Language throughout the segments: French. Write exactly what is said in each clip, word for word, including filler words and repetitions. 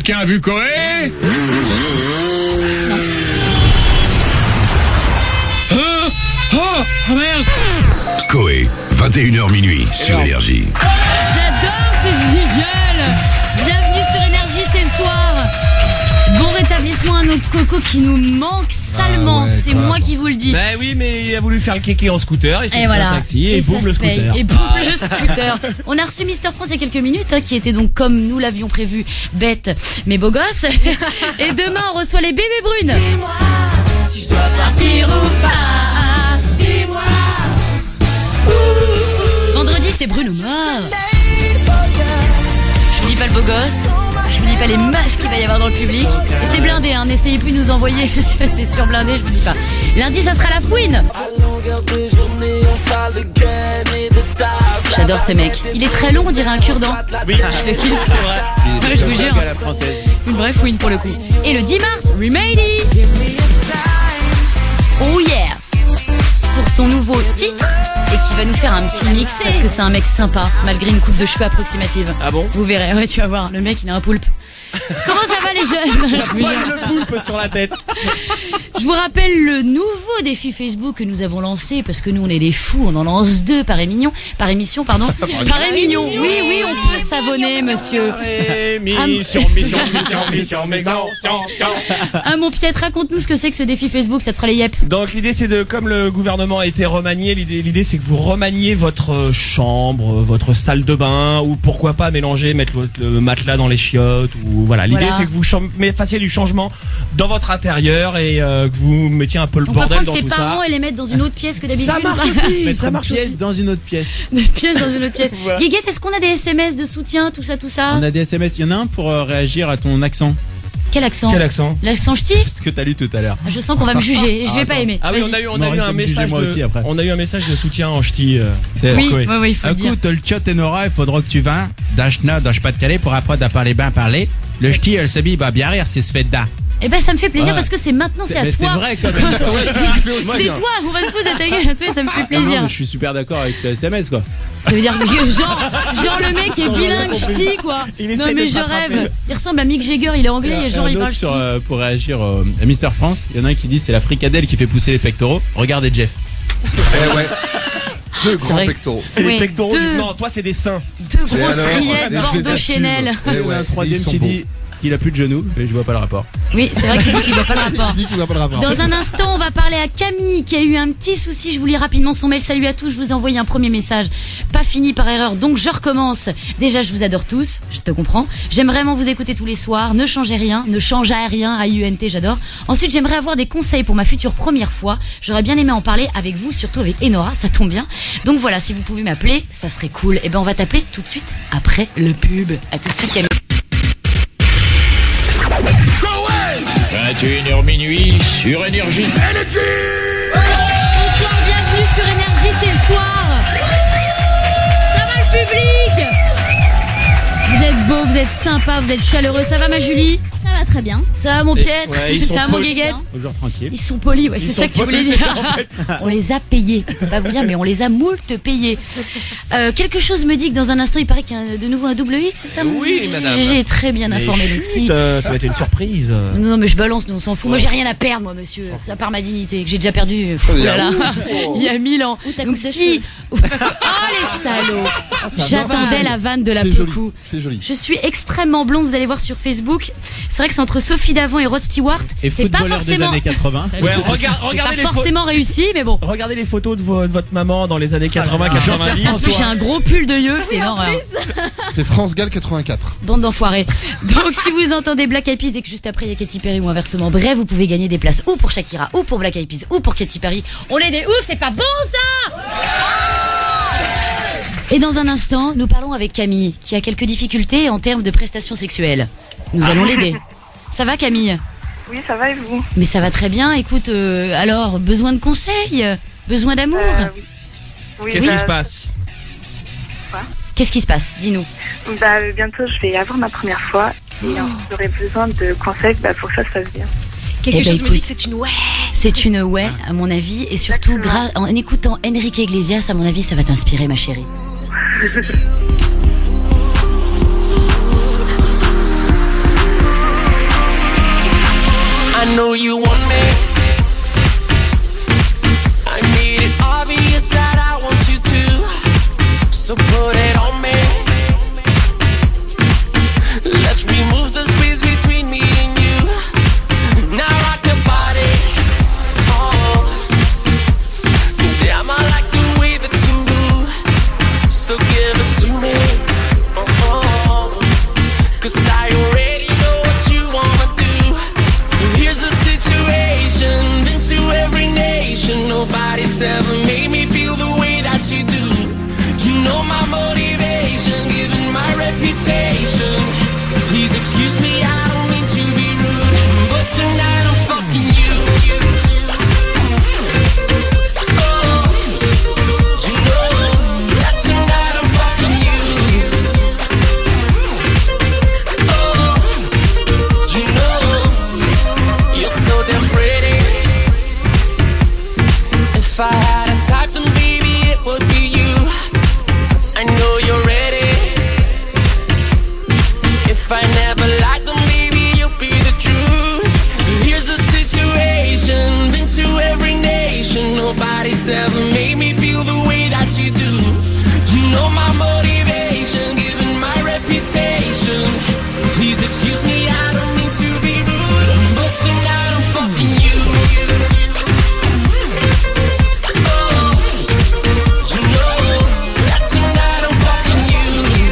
Quelqu'un a vu Coé? Oh, oh, oh merde. Coé, vingt et une heures minuit sur Énergie. J'adore ce jingle. Bienvenue sur Énergie, c'est le soir. Bon rétablissement à notre coco qui nous manque salement, Ah ouais, c'est quoi. moi qui vous le dis. Bah oui, mais il a voulu faire le kéké en scooter, il s'est Et pris voilà, un taxi et, et boum ça le se paye. scooter. Et boum le scooter. On a reçu Mister France il y a quelques minutes, hein, qui était donc comme nous l'avions prévu, bête mais beau gosse. Et demain on reçoit les bébés brunes. Dis-moi si je dois partir ou pas. Dis-moi. Vendredi c'est Bruno Mars. Je vous dis pas le beau gosse. Je vous dis pas les meufs qu'il va y avoir dans le public. Et c'est blindé, hein. N'essayez plus de nous envoyer, parce que c'est sur blindé, je vous dis pas. Lundi, ça sera la fouine. J'adore ce mec. Il est très long, on dirait un cure-dent. Oui, Je le kiffe. c'est vrai. Ouais, je vous jure. Une vraie fouine pour le coup. Et le dix mars, Remedy. Oh yeah. Pour son nouveau titre. Et qui va nous faire un petit mix parce que c'est un mec sympa malgré une coupe de cheveux approximative. Ah bon? Vous verrez, ouais, tu vas voir, le mec il a un poulpe. Comment ça va les jeunes? Il a le poulpe sur la tête. Je vous rappelle le nouveau défi Facebook que nous avons lancé parce que nous on est des fous, on en lance deux par émission, par émission pardon. Par émission. Oui oui, on peut s'abonner monsieur. Mission, mission, mission, mission, mission. Ah mon Piette, raconte-nous ce que c'est que ce défi Facebook, ça te fera les yep. Donc l'idée c'est de, comme le gouvernement a été remanié, l'idée, l'idée c'est que vous remaniez votre chambre, votre salle de bain, ou pourquoi pas mélanger, mettre votre le matelas dans les chiottes, ou voilà. L'idée Voilà. c'est que vous cham- mais fassiez du changement dans votre intérieur et euh, que vous mettiez un peu le On peut bordel prendre dans ses tout parents ça. et les mettre dans une autre pièce que d'habitude. Ça marche aussi, Mettre ça une marche pièce aussi. dans une autre pièce. Des pièces dans une autre pièce. Voilà. Guiguette, est-ce qu'on a des S M S de soutien, tout ça, tout ça? On a des S M S. Il y en a un pour euh, réagir à ton accent. Quel accent? Quel accent? L'accent ch'ti? Ce que t'as lu tout à l'heure. Je sens qu'on va me juger, je vais pas aimer. Ah oui, on a Vas-y. eu, on a M'aurait eu un été obligé, message moi de, aussi, après. on a eu un message de soutien en ch'ti. euh. C'est Oui, Coé. oui, oui, il faut le dire. Écoute, le tchot et Nora, il faudra que tu vas d'Achna, dans Pas-de-Calais, pour apprendre à parler bien parler. Le ch'ti, elle se dit, il va bien rire, c'est ce fait da. Eh ben, ça me fait plaisir Ouais. parce que c'est maintenant, c'est à Mais c'est toi. vrai quand même. C'est toi, on va se foutre de ta gueule, toi, ça me fait Non, plaisir. mais je suis super d'accord avec ce S M S quoi. Ça veut dire que genre, genre le mec est bilingue ch'ti, quoi. Il Non essaie mais de je s'attraper. rêve. Il ressemble à Mick Jagger, il est anglais et genre un il autre parle ch'ti. sur, euh, pour réagir euh, à Mister France, il y en a un qui dit c'est la fricadelle qui fait pousser les pectoraux. Regardez Jeff. Eh ouais. Deux C'est grands vrai. pectoraux. C'est Oui, les pectoraux. deux. du- Non, toi c'est des seins. Deux Et grosses alors, rillettes et je les Bordeaux assume. Chanel. Eh Et il y en a ouais, un troisième ils sont qui beaux. dit qu'il a plus de genoux, et je vois pas le rapport. Oui, c'est vrai qu'il dit qu'il voit pas le rapport. Il dit qu'il voit pas le rapport. Dans un instant, on va parler à Camille qui a eu un petit souci. Je vous lis rapidement son mail. Salut à tous, je vous ai envoyé un premier message. Pas fini par erreur, donc je recommence. Déjà, je vous adore tous, je te comprends. J'aime vraiment vous écouter tous les soirs. Ne changez rien, ne changez rien. A I U N T, j'adore. Ensuite, j'aimerais avoir des conseils pour ma future première fois. J'aurais bien aimé en parler avec vous, surtout avec Enora, ça tombe bien. Donc voilà, si vous pouvez m'appeler, ça serait cool. Et ben, on va t'appeler tout de suite après le pub. À tout de suite, Camille. vingt et une heures minuit sur Énergie. Bonsoir, bienvenue sur Énergie, c'est le soir. Ça va le public? Vous êtes beau, vous êtes sympa, vous êtes chaleureux. Ça va ma Julie? Ça va très bien. Ça va mon Piètre? ouais, ils sont Ça va mon polis. Guéguette? Bonjour tranquille. Ils sont polis, ouais, Ils c'est sont ça que tu voulais polis, dire. c'est ça, en fait. On les a payés. Je peux pas vous dire, mais on les a moult payés. Euh, quelque chose me dit que dans un instant, il paraît qu'il y a de nouveau un double huit, c'est ça? mon- Oui, madame. J'ai très bien informé, Mais donc chut, si. euh, ça va être une surprise. Non, non, mais je balance, nous on s'en fout. Moi j'ai rien à perdre, moi monsieur. Ça part ma dignité, que j'ai déjà perdu. Pff, Oh, là, là. oh. Il y a mille ans. ta Donc coupe de si. Oh les salauds. J'attendais la vanne de la C'est joli. Pocou. C'est joli. Je suis extrêmement blonde, vous allez voir sur Facebook. C'est vrai que c'est entre Sophie Davant et Rod Stewart. Et C'est pas footballeur des forcément. années quatre-vingts. Ouais, C'est regarde, pas regardez les photos. forcément réussi, mais bon. Regardez les photos de, vo- de votre maman dans les années quatre-vingts quatre-vingt-dix. En plus, j'ai un gros pull de yeux, c'est une horreur. C'est France Gall quatre-vingt-quatre. Bande d'enfoirés. Donc, si vous entendez Black Eyed Peas et que juste après il y a Katy Perry ou inversement, bref, vous pouvez gagner des places ou pour Shakira, ou pour Black Eyed Peas, ou pour Katy Perry. On est des oufs, c'est pas bon ça! Et dans un instant, nous parlons avec Camille, qui a quelques difficultés en termes de prestations sexuelles. Nous allons l'aider. Ça va Camille? Oui, ça va et vous? Mais ça va très bien. Écoute, euh, alors, besoin de conseils? Besoin d'amour? Euh, oui. Oui, Qu'est-ce bah, qui se passe? Qu'est-ce qui se passe? Dis-nous. bah, bientôt, je vais avoir ma première fois et hein, j'aurais besoin de conseils bah, pour que ça se passe bien. Quelque chose me dit que c'est une ouais. C'est une ouais, à mon avis, et surtout gra- en écoutant Enrique Iglesias, à mon avis, ça va t'inspirer, ma chérie. I know you want me. I made it obvious that I want you to. So put it on me. Let's remove the space between me and you. Now rock your body. Oh, damn, I like the way that you move. So give it to me. Oh, cause I already know what you wanna do. Here's the situation. Been to every nation. Nobody's ever made me feel the way that you do. You know my motivation, given my reputation. Please excuse me, I don't mean to be rude, but tonight I'm fucking you. Oh, you know that tonight I'm fucking you. Oh, you know you're so damn pretty. If I had a type, then baby it would be you. I know you're ready. If I never liked them, baby, you'll be the truth. Here's the situation. Been to every nation. Nobody's ever made me feel the way that you do. You know my motivation, given my reputation. Please excuse me, I don't mean to be rude, but tonight I'm fucking you. Oh, you know that tonight I'm fucking you.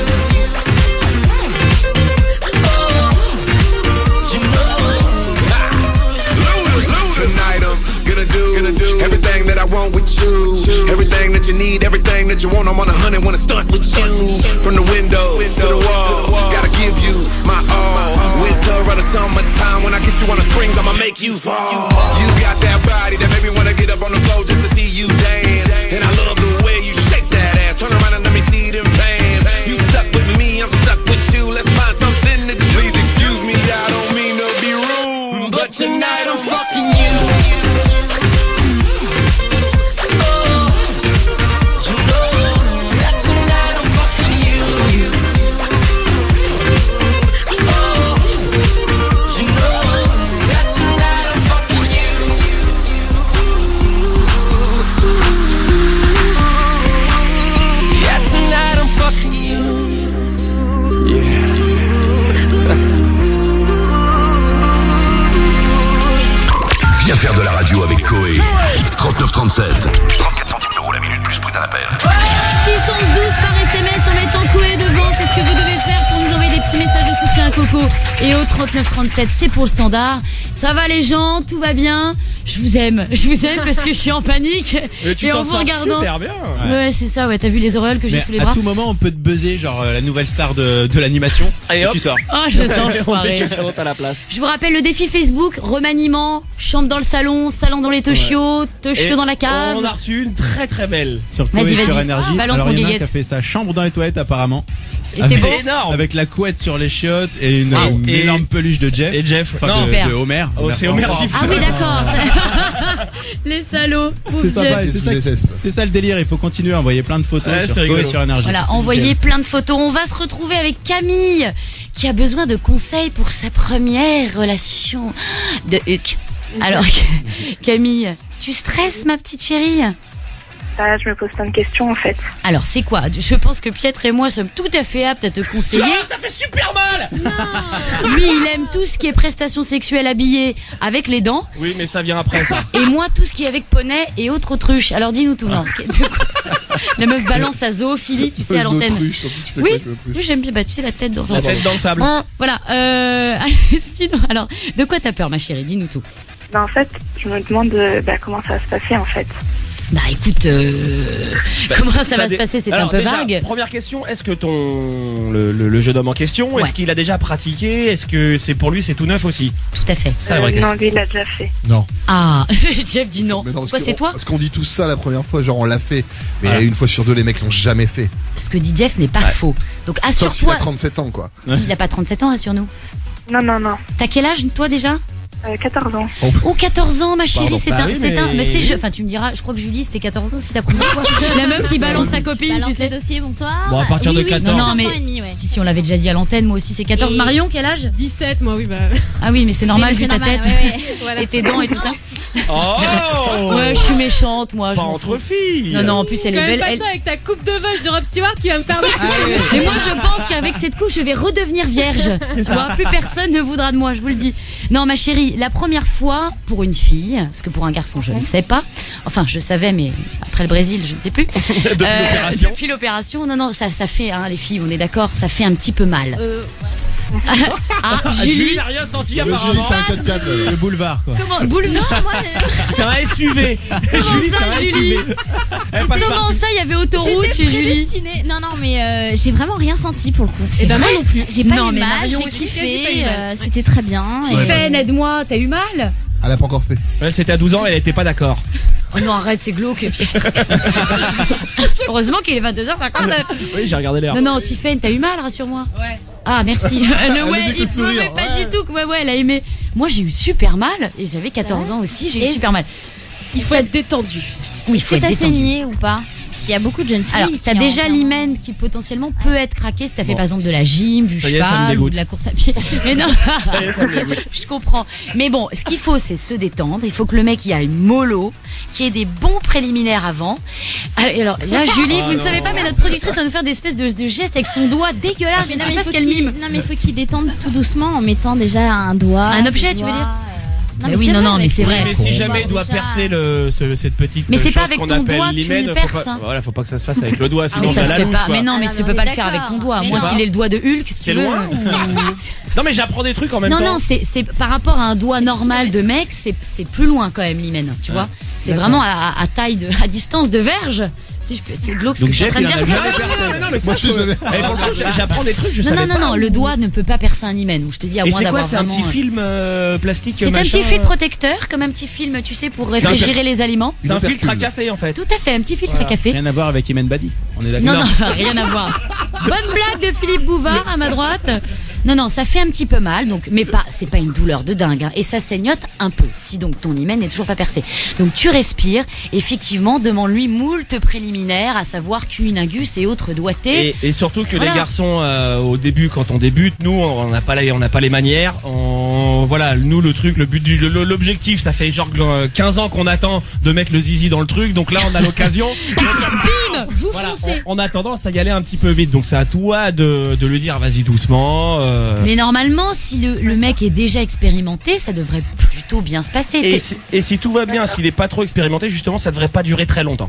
Tonight I'm gonna do, gonna do everything that I want with you. Everything that you need, everything that you want. I'm on a hundred, wanna start with you. From the window to the wall, gotta give you my all. Winter or the summertime, when I get you on the springs, I'ma make you fall. You got that body that make me wanna get up on the floor just to see you dance. And I love the way you shake that ass. Turn around and let me see them pants. You stuck with me, I'm stuck with you. Let's find something to do. Please excuse me, I don't mean to be rude, but tonight I'm fucking you. Oh, you know that tonight I'm fucking you. Oh, you know that tonight I'm fucking you. Yeah, tonight I'm fucking you. Viens faire de la radio avec Coé. trente-neuf trente-sept. trente-quatre centimes d'euros la minute plus prix d'un appel. six onze douze par S M S en mettant Coé devant, c'est ce que vous devez faire pour nous envoyer des petits messages de soutien à Coco. Et au trente-neuf trente-sept, c'est pour le standard. Ça va les gens, tout va bien. Je vous aime, je vous aime parce que je suis en panique. Mais tu et t'en en vous sors regardant. super bien. Ouais, ouais c'est ça, ouais, t'as vu les auréoles que j'ai Mais sous les à bras. tout moment, on peut te buzzer, genre euh, la nouvelle star de, de l'animation. Et Et hop. tu sors. Oh, je sens On met enfoiré. quelqu'un d'autre à la place. Je vous rappelle le défi Facebook, remaniement, chambre dans le salon, salon dans les tochios, tochios Et dans la cave. on a reçu une très très belle. Sur Vas-y, Coé, vas-y. sur Énergie. Balance Alors mon il y en a un qui guéguette. a fait sa chambre dans les toilettes apparemment. Et c'est Avec- beau. Énorme. Avec la couette sur les chiottes et une, Ah, une et- énorme peluche de Jeff. Et Jeff. Enfin, Non. de, Super. de Homer. Oh, c'est Homer Simpson. Simpson. Ah oui, d'accord. Les salauds. pauvre C'est sympa, Jeff. et c'est Je ça, déteste. c'est ça le délire. Il faut continuer à envoyer plein de photos Ouais, sur c'est Coé rigolo. sur Énergie. Voilà, C'est envoyez nickel. plein de photos. On va se retrouver avec Camille, qui a besoin de conseils pour sa première relation de Huck. Alors, Camille, tu stresses, ma petite chérie? Bah, je me pose plein de questions en fait. Alors, c'est quoi? Je pense que Pietre et moi sommes tout à fait aptes à te conseiller. Ah, ça fait super mal. Lui, il aime tout ce qui est prestations sexuelles habillées avec les dents. Oui, mais ça vient après ça. Et moi, tout ce qui est avec poney et autres autruches. Alors, dis-nous tout, non. De quoi La meuf balance sa zoophilie, tu sais, à l'antenne. L'autruche, surtout, tu fais quoi Oui, avec l'autruche oui, j'aime bien. Bah, tu sais, la tête dans La tête dans le sable. Bon, voilà. Euh, sinon, alors, de quoi t'as peur, ma chérie? Dis-nous tout. Bah, en fait, je me demande euh, bah, comment ça va se passer en fait. Bah, écoute, euh, Bah, comment ça, ça va dé- se passer? C'est Alors, un peu déjà, vague. Première question, est-ce que ton le, le, le jeune homme en question, Ouais. est-ce qu'il a déjà pratiqué? Est-ce que c'est pour lui c'est tout neuf aussi? Tout à fait. C'est la vraie Euh, question. non, lui, il l'a déjà fait. Non. Ah, Jeff dit non. Mais non, parce Quoi, que c'est on- toi? Parce qu'on dit tout ça la première fois, genre on l'a fait. Mais Voilà. une fois sur deux, les mecs l'ont jamais fait. Ce que dit Jeff n'est pas Ouais. faux. Donc, Sauf s'il assure-toi. a trente-sept ans, quoi. Il a pas trente-sept ans, rassure-nous. Non, non, non. T'as quel âge, toi, déjà? Euh, quatorze ans. Oh, quatorze ans, ma chérie, Pardon. c'est Bah un, oui, c'est mais- un, mais c'est, je- enfin, tu me diras, je crois que Julie, c'était quatorze ans, si ta première fois. La meuf qui balance sa copine, Balance tu sais. le dossier, bonsoir. Bon, à partir oui, de oui, quatorze. Non, non, mais- quatorze ans et demi, ouais. Si, si, on l'avait déjà dit à l'antenne, moi aussi, c'est quatorze. Et- Marion, quel âge? dix-sept, moi, oui, bah. Ah oui, mais c'est normal, Oui, mais vu c'est ta normal, tête. ouais, ouais. Voilà. Et tes dents et tout ça. Oh Ouais, je suis méchante, moi. je Pas m'en entre fous. filles. Non, non, en plus, elle Quand est même belle. pas Elle... toi avec ta coupe de vache de Rob Stewart qui va me faire de... Et moi, je pense qu'avec cette couche, je vais redevenir vierge. Tu vois, plus personne ne voudra de moi, je vous le dis. Non, ma chérie, la première fois pour une fille, parce que pour un garçon, je ne sais pas. Enfin, je savais, mais après le Brésil, je ne sais plus. Depuis Euh, l'opération. Depuis l'opération, non, non, ça, ça fait, hein, les filles, on est d'accord, ça fait un petit peu mal. Euh, Ah, Ah, Julie Julie, n'a rien senti Le Julie, apparemment. c'est un quatre quatre. là. Le boulevard, quoi. comment, boulevard, moi, je- C'est un S U V. Julie, c'est ça, un S U Julie V. Elle passe comment partout. ça, il y avait autoroute J'étais chez Julie? prédestinée. Non, non, mais euh, j'ai vraiment rien senti pour le coup. Eh ben, moi vrai. non plus. J'ai pas Non, eu mais mal, Marion j'ai aussi, j'ai pas kiffé, eu mal. euh, c'était très bien. et- Tiffen, aide-moi, t'as eu mal? Elle a pas encore fait. Elle, c'était à douze ans, elle était pas d'accord. Oh non, arrête, c'est glauque, Pierre. Heureusement qu'il est vingt-deux heures cinquante-neuf. Oui, j'ai regardé l'heure. Non, non, Tiffen, t'as eu mal, rassure-moi. Ouais. Ah, merci. Le Elle ouais, a dit que il sourire, pouvait pas ouais. du tout. Ouais, ouais, elle a aimé. Moi, j'ai eu super mal. Et j'avais quatorze ans aussi, j'ai eu Et- super mal. Il faut être détendu. Oui, il Est-ce faut que être t'as détendu. saigné ou pas? Il y a beaucoup de jeunes filles. Alors, qui t'as en déjà ont- l'hymen qui potentiellement peut être craqué si t'as fait Bon. par exemple de la gym, du Ça y est, ça me cheval ou dégoûte. de la course à pied. Mais non, Ça y est, ça me dégoûte. je comprends. Mais bon, ce qu'il faut, c'est se détendre. Il faut que le mec y aille mollo, qu'il y ait des bons préliminaires avant. Alors là, Julie, Oh vous ne non. savez pas, mais notre productrice va nous faire des espèces de, de gestes avec son doigt dégueulasse. Mais Je non, sais mais pas il ce faut qu'elle qu'il mime. non, mais il faut qu'il détende tout doucement en mettant déjà un doigt. Un objet, deux tu veux doigts, dire euh, Mais mais oui, c'est non, vrai, non, mais c'est Oui, vrai. mais si Bon, jamais il doit déjà- percer le, ce- cette petite Mais c'est pas chose avec qu'on ton appelle doigt que tu l'hymen, le faut perces, pas- hein. Voilà, faut pas que ça se fasse avec le doigt, Ah, sinon mais on ça a se la fait loose, pas. quoi. Mais non, mais Ah tu non, peux on pas est le faire avec d'accord. ton doigt. À Mais moins non. qu'il ait le doigt de Hulk. si C'est tu veux. loin ou... Non mais j'apprends des trucs en même Non, temps. non, c'est c'est par rapport à un doigt normal de mec, c'est c'est plus loin quand même l'hymen, tu vois. C'est D'accord. vraiment à, à taille de, à distance de verge. Si je peux, c'est glauque ce Donc que je suis en Jeff, train de il en dire. a jamais Ah, percé. non, mais non, mais ça, Moi, je je sais jamais. Eh, pour le coup, j'a- j'apprends des trucs, je Non, savais non, non, pas. non, le doigt ne peut pas percer un hymen. Ou je te dis, à Et moins c'est quoi, d'avoir c'est un vraiment, petit euh, film euh, plastique C'est un machin, petit fil euh, protecteur, comme un petit film, tu sais, pour un réfrigérer fil- les aliments. C'est un filtre à café en fait. Tout à fait, un petit filtre à café. Rien à voir avec Imen Badi. On est d'accord. Non, non, rien à voir. Bonne blague de Philippe Bouvard à ma droite. Non, non, ça fait un petit peu mal, donc, mais pas, c'est pas une douleur de dingue, hein, et ça saignote un peu, si donc ton hymen n'est toujours pas percé. Donc tu respires, effectivement, demande-lui moult préliminaires, à savoir cunilingus et autres doigtés. Et, et surtout que Voilà. les garçons euh, au début quand on débute, nous on n'a pas les, on n'a pas les manières. On, voilà, nous le truc, le but du le- l'objectif, ça fait genre euh, quinze ans qu'on attend de mettre le zizi dans le truc, donc là on a l'occasion. Bim, vous Voilà, foncez. on, on a tendance à y aller un petit peu vite, donc c'est à toi de, de lui dire vas-y doucement. euh, Mais normalement, si le, le mec est déjà expérimenté, ça devrait plutôt bien se passer. et, T'es- si, et si tout va bien, s'il est pas trop expérimenté, justement, ça devrait pas durer très longtemps.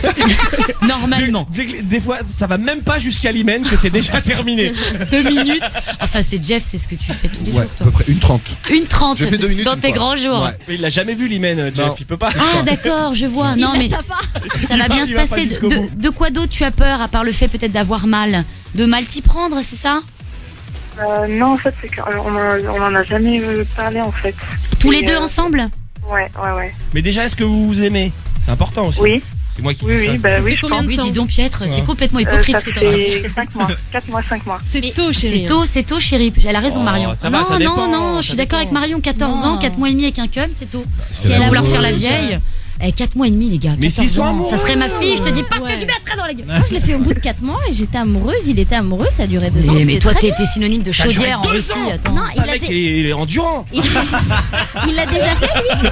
Normalement. Des, des- des fois, ça va même pas jusqu'à l'hymen que c'est déjà terminé. Deux minutes. Enfin, c'est Jeff, c'est ce que tu fais tous les Ouais, jours, à toi. peu près une trente. Une trente. J'ai fait deux minutes dans une tes fois. grands jours. Ouais. Mais il l'a jamais vu l'hymen, Jeff, Non. il peut pas. Ah, d'accord, je vois. Non, mais T'as pas. ça va va- bien il se va pas passer. jusqu'au De, bout. de quoi d'autre tu as peur, à part le fait peut-être d'avoir mal? De mal t'y prendre, c'est ça? Euh, non, en fait, c'est qu'on en- on en a jamais euh, parlé, en fait. Tous les Et, deux euh, ensemble? Ouais, ouais, ouais. Mais déjà, est-ce que vous vous aimez? C'est important aussi. Oui, C'est moi qui oui, dis ça. oui, bah oui, fait je combien pense. de Oui, temps dis donc, Pietre, c'est Ouais. complètement Euh, hypocrite ça ce que t'as dit. fait cinq mois, quatre mois, cinq mois. C'est tôt, chérie. C'est tôt, c'est tôt, chérie. Elle a raison, Oh, Marion. ça va, non, ça non, dépend, non, je ça suis d'accord avec dépend. Marion, quatorze Non. ans, quatre mois et demi avec un cum, c'est tôt. Si Faut elle a vouloir faire la amoureuse. vieille. Eh, quatre mois et demi, les gars. Mais quatorze s'ils sont ans. amoureux. Ça serait ma fille, je te dis pas que Ouais. je lui mettrais dans la gueule. Moi, je l'ai fait au bout de quatre mois et j'étais amoureuse. Il était amoureux, ça a duré deux ans. Mais, mais c'était toi, très t'es t'es synonyme de Ça a duré chaudière en deux Russie. ans. Attends. Non, il Le a, mec, dé- il est endurant. il il l'a déjà fait, lui.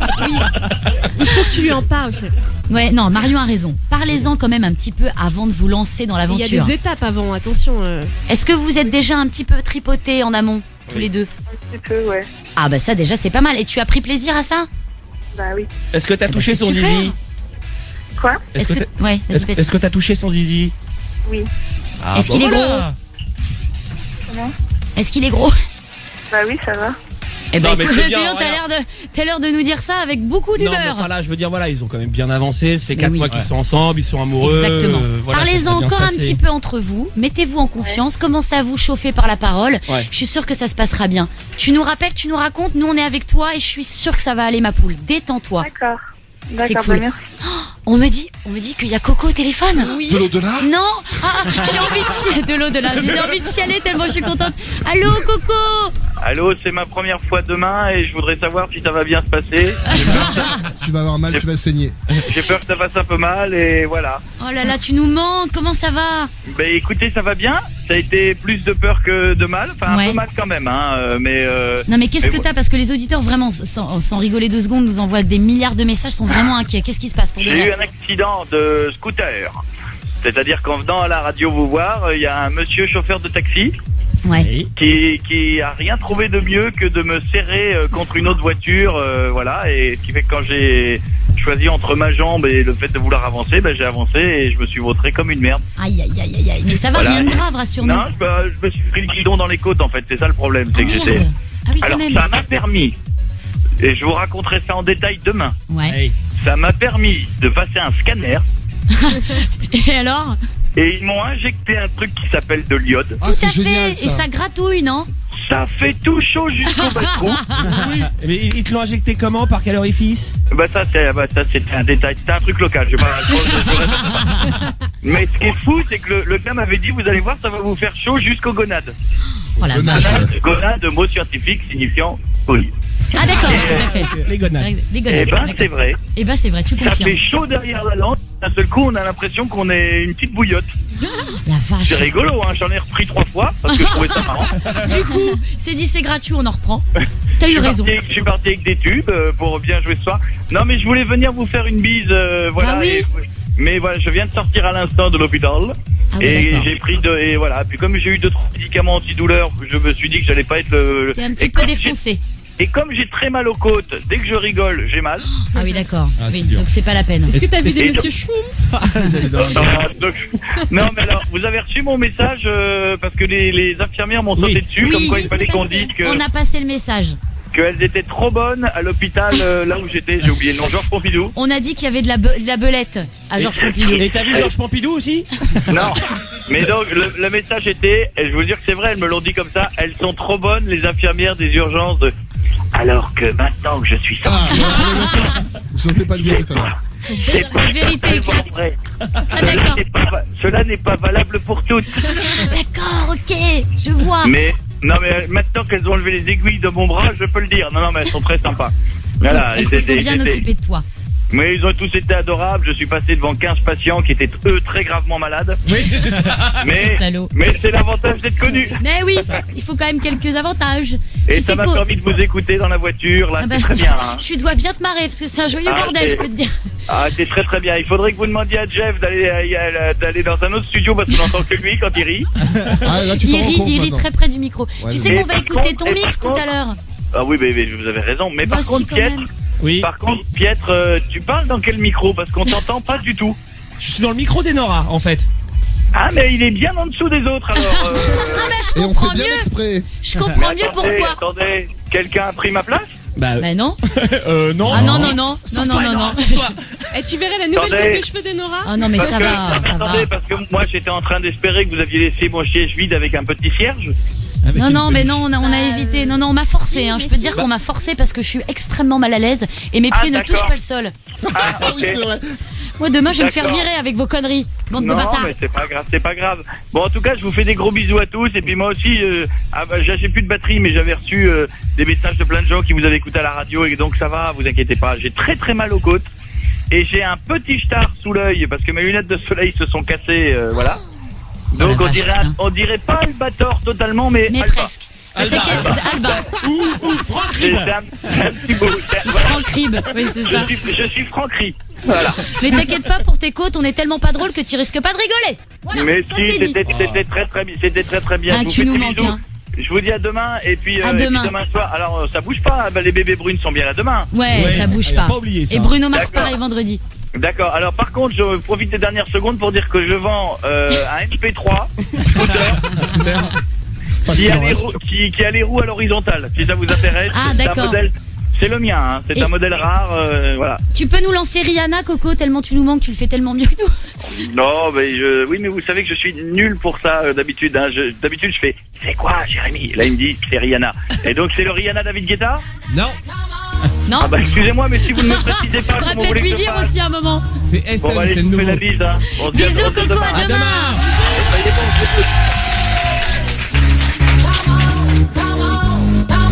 Il faut que tu lui en parles, chérie. Ouais, non, Marion a raison. Parlez-en quand même un petit peu avant de vous lancer dans Il y a l'aventure. des étapes avant, attention. euh. Est-ce que vous êtes déjà un petit peu tripotés en amont, tous les deux? Un petit peu, ouais. Ah bah ça déjà c'est pas mal. Et tu as pris plaisir à ça? Bah oui. Est-ce que t'as bah, touché c'est son super. zizi? Quoi? Est-ce que que t'as- ouais, vas-y, est-ce vas-y. est-ce que t'as touché son zizi? Oui. Ah, Est-ce qu'il est voilà. Comment? Est-ce qu'il est gros? Bah oui, ça va. Eh ben Non, mais écoute, c'est dis bien, donc, t'as l'air regarde. de t'as l'air de nous dire ça avec beaucoup Non, mais d'humeur. enfin là, je veux dire, voilà, ils ont quand même bien avancé. Ça fait Mais quatre oui. mois qu'ils Ouais. sont ensemble, ils sont amoureux. Exactement. euh, voilà, ça Parlez-en devrait bien se encore un passer. petit peu entre vous. Mettez-vous en confiance. Commencez à vous chauffer par la parole. Ouais. Je suis sûre que ça se passera bien. Tu nous rappelles, tu nous racontes. Nous, on est avec toi et je suis sûre que ça va aller, ma poule. Détends-toi. D'accord. D'accord, cool. bah merci. On me dit, on me dit qu'il y a Coco au téléphone. Oui. De l'au-delà? Non, ah, ah, j'ai envie de chialer de l'au-delà. J'ai envie de chialer tellement je suis contente. Allô, Coco. Allô, c'est ma première fois demain et je voudrais savoir si ça va bien se passer. Tu vas avoir mal, tu vas saigner. J'ai peur que ça fasse un peu mal et voilà. Oh là là, tu nous manques. Comment ça va? Ben écoutez, ça va bien. Ça a été plus de peur que de mal. Enfin, Ouais. un peu mal quand même, hein. euh, Mais euh, Non mais qu'est-ce mais que bon. t'as? Parce que les auditeurs vraiment, sans, sans rigoler deux secondes, nous envoient des milliards de messages, sont vraiment inquiets. Qu'est-ce qui se passe pour de J'ai eu vrai? un accident de scooter. C'est-à-dire qu'en venant à la radio vous voir, il y a un monsieur chauffeur de taxi Ouais. qui qui a rien trouvé de mieux que de me serrer euh, contre une autre voiture, euh, voilà. Et ce qui fait que quand j'ai choisi entre ma jambe et le fait de vouloir avancer, ben j'ai avancé et je me suis vautré comme une merde. Aïe aïe aïe aïe aïe. Mais ça va, Voilà. rien de grave, rassure-nous. Non, je, bah, je me suis pris le guidon dans les côtes en fait, c'est ça le problème, c'est Oh, que merde. j'étais. Ah oui, quand Alors même. ça m'a permis, et je vous raconterai ça en détail demain. Ouais. Ça m'a permis de passer un scanner Et alors? et ils m'ont injecté un truc qui s'appelle de l'iode. Ah, Tout c'est à fait. génial Et ça. ça gratouille, non? Ça fait tout chaud jusqu'au bas de trou. Mais ils ils te l'ont injecté comment? Par quel orifice? Bah ça c'est bah, ça c'était un détail, c'était un truc local. Je vais pas, je, je- je répète pas. Mais ce qui est fou, c'est que le, le gars m'avait dit, vous allez voir, ça va vous faire chaud jusqu'aux gonades. Oh la Gonade. vache. Gonade, mot scientifique signifiant couille. Ah d'accord, tout à fait. Les gonades. Les Eh gonades. ben d'accord. c'est vrai. Eh ben c'est vrai, tu Ça confirmes. fait chaud derrière la lampe. D'un seul coup, on a l'impression qu'on est une petite bouillotte. La vache. C'est rigolo, hein. J'en ai repris trois fois parce que je trouvais ça marrant. Du coup, c'est dit c'est gratuit, on en reprend. T'as eu Je suis raison. parti- Je suis parti avec des tubes euh, pour bien jouer ce soir. Non, mais je voulais venir vous faire une bise, euh, voilà. Ah oui. et- mais voilà, je viens de sortir à l'instant de l'hôpital. Ah oui, Et d'accord. j'ai pris de et voilà. Puis comme j'ai eu deux trois médicaments antidouleurs, je me suis dit que j'allais pas être le. T'es un petit et peu comme j'ai- défoncé. Et comme j'ai très mal aux côtes, dès que je rigole, j'ai mal. Ah oui, d'accord. Ah, c'est Oui, dur. donc c'est pas la peine. Est-ce que t'as vu Et- des et- monsieur Schwumpf? Non, donc- non, mais alors, vous avez reçu mon message euh, parce que les, les infirmières m'ont Oui. sauté dessus, comme Oui, quoi il fallait c'est qu'on passé. dise que On a passé le message. qu'elles étaient trop bonnes à l'hôpital euh, là où j'étais. J'ai oublié le nom, Georges Pompidou. On a dit qu'il y avait de la, be- de la belette à Georges Pompidou. Et t'as vu Georges Pompidou aussi? Non, mais donc le, le message était, et je vous dire que c'est vrai, elles me l'ont dit comme ça, elles sont trop bonnes les infirmières des urgences de... Alors que maintenant que je suis Ah, sorti, je n'osais pas le dire tout à l'heure. c'est pas La vérité totalement éclate. vrai. Ah Cela d'accord. n'est pas, va- cela n'est pas valable pour toutes. Ah, d'accord, ok, je vois. Mais non, mais euh, maintenant qu'elles ont levé les aiguilles de mon bras, je peux le dire. Non, non, mais elles sont très sympas. Voilà, Elles se sont j'étais- bien j'étais- occupées de toi. Mais ils ont tous été adorables. Je suis passé devant quinze patients qui étaient eux très gravement malades. Oui, c'est ça. Mais, Salaud. mais c'est l'avantage d'être connu. Mais oui, il faut quand même quelques avantages. Et Tu ça sais m'a quoi permis de vous écouter dans la voiture. Là, Ah bah, c'est très bien. Hein. Tu dois bien te marrer parce que c'est un joyeux Ah, bordel, c'est- je peux te dire. Ah, c'est très très bien. Il faudrait que vous demandiez à Jeff d'aller euh, d'aller dans un autre studio parce qu'on n'entend que lui quand il rit. Ah, là, tu Il t'en rends rit, compte il rit maintenant. très près du micro. Ouais, tu sais mais qu'on va par écouter contre- ton et mix par tout à contre- l'heure. Ah oui, mais, mais vous avez raison. Mais Bah par si, contre, quand Pietre, même. Oui. par contre, Pietre, euh, tu parles dans quel micro? Parce qu'on t'entend pas du tout. Je suis dans le micro d'Enora, en fait. Ah, mais il est bien en dessous des autres alors. euh. Ah bah je Et on comprends fait bien mieux. exprès. Je comprends Mais mieux attendez, pourquoi. Attendez, quelqu'un a pris ma place? Bah, Bah non. euh, non. Ah non non non non Sauve-toi, non non Enora, non. sauve-toi. Et tu verrais la nouvelle Attendez. coupe de cheveux d'Enora? Ah non mais Parce ça que- va, ça va. attendez, parce que moi j'étais en train d'espérer que vous aviez laissé mon siège vide avec un petit cierge. Avec Non une non mais peluche. non on a, on a Bah, évité. Non non on m'a forcé. Hein. si, Je mais peux te si. dire qu'on m'a forcé parce que je suis extrêmement mal à l'aise et mes Ah, pieds ne d'accord. touchent pas le sol. Ah, Ah ok. oui, c'est vrai. Moi demain je vais me faire D'accord. virer avec vos conneries, bande de Non, bâtards. mais c'est pas grave, c'est pas grave. Bon, en tout cas, je vous fais des gros bisous à tous. Et puis moi aussi, euh, ah bah, j'ai j'ai plus de batterie, mais j'avais reçu euh, des messages de plein de gens qui vous avaient écouté à la radio, et donc ça va, vous inquiétez pas. J'ai très très mal aux côtes et j'ai un petit star sous l'œil parce que mes lunettes de soleil se sont cassées, euh, voilà. Donc la on vache, dirait, putain. on dirait pas Albator totalement, mais Mais Alba. presque. Bah, Alba, t'inquiète, Alba. Alba. Ou, ou Franck C'est Rib. un, un petit bout. c'est- voilà. Franck Rib. Oui c'est ça. Je suis, je suis Francky. Voilà. Mais t'inquiète pas pour tes côtes, on est tellement pas drôle que tu risques pas de rigoler. Voilà, Mais ça, si, c'est dit. c'était c'était très très bien, c'était très très bien. Ah, Je vous tu fais nous des manques, bisous. hein. Je vous dis à demain et puis, euh, À et puis demain. demain soir. Alors euh, ça bouge pas, bah, les bébés brunes sont bien là demain. Ouais, Ouais, ça bouge elle a pas. pas oublié ça. Et Bruno Mars D'accord. pareil vendredi. D'accord. Alors par contre, je profite des dernières secondes pour dire que je vends euh, un M P trois scooter Parce qui qu'il a, en les reste. roues, qui, qui a les roues à l'horizontale. Si ça vous intéresse. Ah, c'est un d'accord. modèle. C'est le mien. Hein. C'est Et- un modèle rare. euh, voilà. Tu peux nous lancer Rihanna, Coco, tellement tu nous manques, tu le fais tellement mieux que nous. Non, mais je, oui, mais vous savez que je suis nul pour ça euh, d'habitude. Hein. Je- D'habitude, je fais. C'est quoi, Jérémy? Là, il me dit c'est Rihanna. Et donc c'est le Rihanna David Guetta. Non, Non? Ah bah excusez-moi, mais si vous ne me précisez pas, Faudrait comment vous peut-être voulez lui que je dire fasse? aussi un moment. c'est S Bon, bah, N, allez, c'est je le vous fais nouveau. la bise. Hein. On se dit à- Bisous on se dit Coco, demain. à À demain. demain. Ça y est, bon, c'est tout.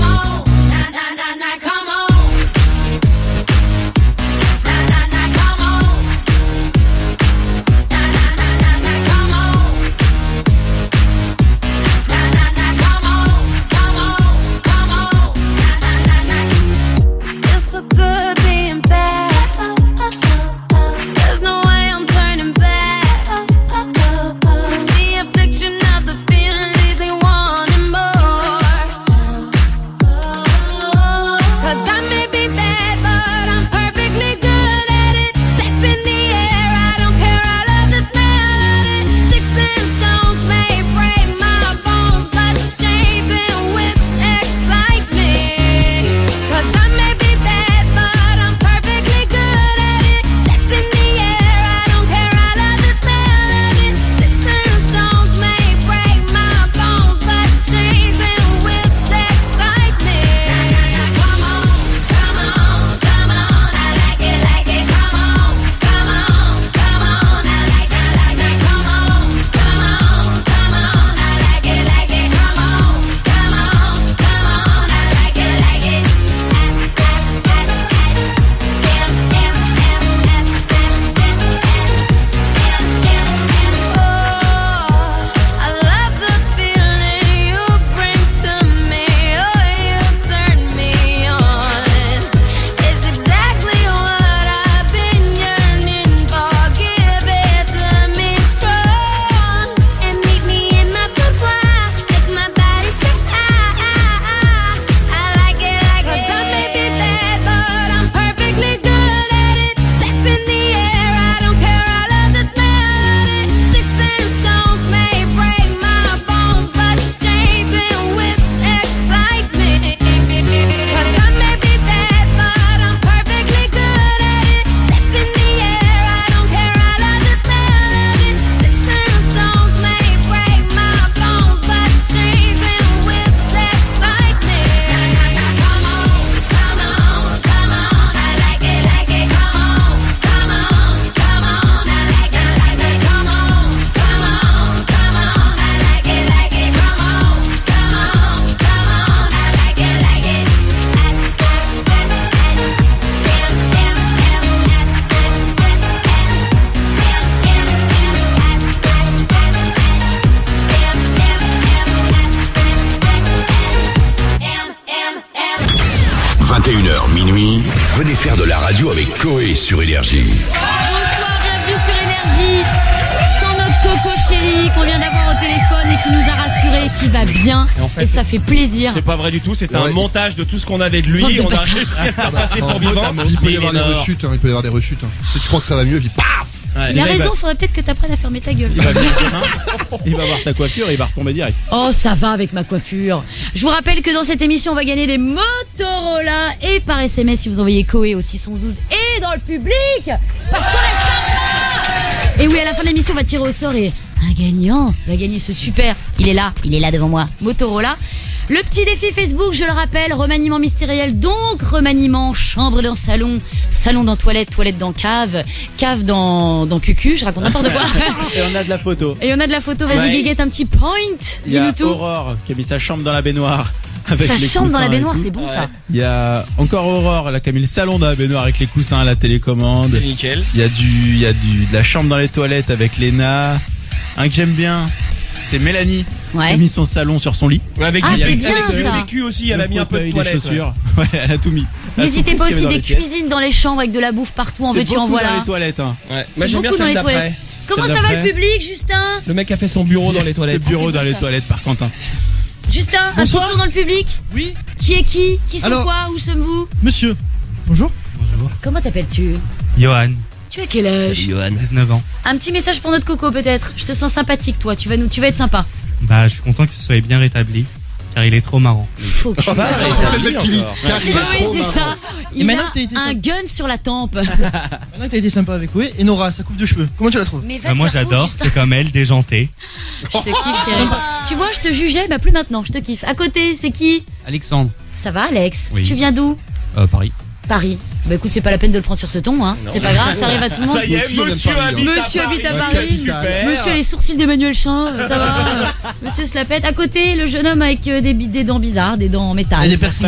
minuit, venez faire de la radio avec Coé sur Énergie. Bonsoir, bienvenue sur Énergie. Sans notre Coco chéri qu'on vient d'avoir au téléphone et qui nous a rassuré qu'il va bien. Et en fait, et ça fait plaisir. C'est pas vrai du tout, c'est un Ouais. montage de tout ce qu'on avait de lui. Bande de On a bâtards. réussi à le faire passer pour vivant. Il peut y Et avoir des il est mort. rechutes, hein, il peut y avoir des rechutes. hein. Si tu crois que ça va mieux, puis paf. Ouais. Il a il va- raison, faudrait peut-être que t'apprennes à fermer ta gueule. Il va, venir demain, il va voir ta coiffure et il va retomber direct. Oh, ça va avec ma coiffure. Je vous rappelle que dans cette émission, on va gagner des Motorola et par S M S si vous envoyez Coé au six onze douze et dans le public. Parce qu'on est sympa. Et oui, à la fin de l'émission, on va tirer au sort et un gagnant va gagner ce super. Il est là, il est là devant moi. Motorola. Le petit défi Facebook, je le rappelle, remaniement mystériel, donc remaniement, chambre dans salon, salon dans toilette, toilette dans cave, cave dans, dans cucu, je raconte n'importe quoi. Et on a de la photo. Et on a de la photo, vas-y Ouais. Guéguette, un petit point, Il y dis-nous a tout. Aurore qui a mis sa chambre dans la baignoire. Avec Sa les chambre dans la coussins et baignoire, tout. c'est bon ça. Il y a encore Aurore, elle a qui a mis le salon dans la baignoire avec les coussins, la télécommande. C'est nickel. Il y a du, il y a du, de la chambre dans les toilettes avec Léna. Un que j'aime bien, c'est Mélanie. Ouais. Elle a mis son salon sur son lit. Ouais, avec Ah, avec- c'est bien, avec le ça. vécu aussi, elle a Le mis un peu de fauteuil, toilette. les chaussures. Ouais, elle a tout mis. Elle a N'hésitez tout pas pris ce aussi qu'il y avait des dans les pièces. cuisines dans les chambres avec de la bouffe partout, en C'est veux-tu en beaucoup dans voilà. les toilettes, hein. Ouais. Moi C'est j'aime bien beaucoup dans celle les d'après. toilettes. Comment Celle ça va le d'après. public, Justin? Le mec a fait son bureau dans les toilettes. Le bureau c'est dans bon, les ça. toilettes par Quentin. Justin, un Bonsoir. tour dans le public? Oui, Qui est qui? Qui sont Alors- quoi? Où sommes-vous? monsieur. Bonjour. Comment t'appelles-tu? Johan. Tu as quel âge? Johan. dix-neuf ans. Un petit message pour notre Coco peut-être. Je te sens sympathique toi, tu vas nous, tu vas être sympa. Bah, je suis content que ce soit bien rétabli, car il est trop marrant. Faut que tu Bah, C'est le mec qui lit. Oui, Carrément. oui, c'est ça. Il maintenant a que t'as été un sympa. gun sur la tempe. Maintenant que t'as été sympa avec Coé et Nora, sa coupe de cheveux. Comment tu la trouves? Mais va Bah, moi te faire j'adore, foutre, c'est comme elle, déjanté. Je te kiffe, chérie. Tu vois, je te jugeais, bah plus maintenant, je te kiffe. À côté, c'est qui? Alexandre. Ça va, Alex? Oui. Tu viens d'où? Euh, Paris. Paris. Bah écoute, c'est pas la peine de le prendre sur ce ton, hein. C'est pas grave, ça arrive à tout le monde. Ça y est, Monsieur, monsieur on aime habite Paris, à Monsieur Paris. habite à Ouais, Paris. capitale. Super. Monsieur a les sourcils d'Emmanuel Chin, ça va. Monsieur se la pète. À côté, le jeune homme avec euh, des, bi- des dents bizarres, des dents en métal. Et des personnes.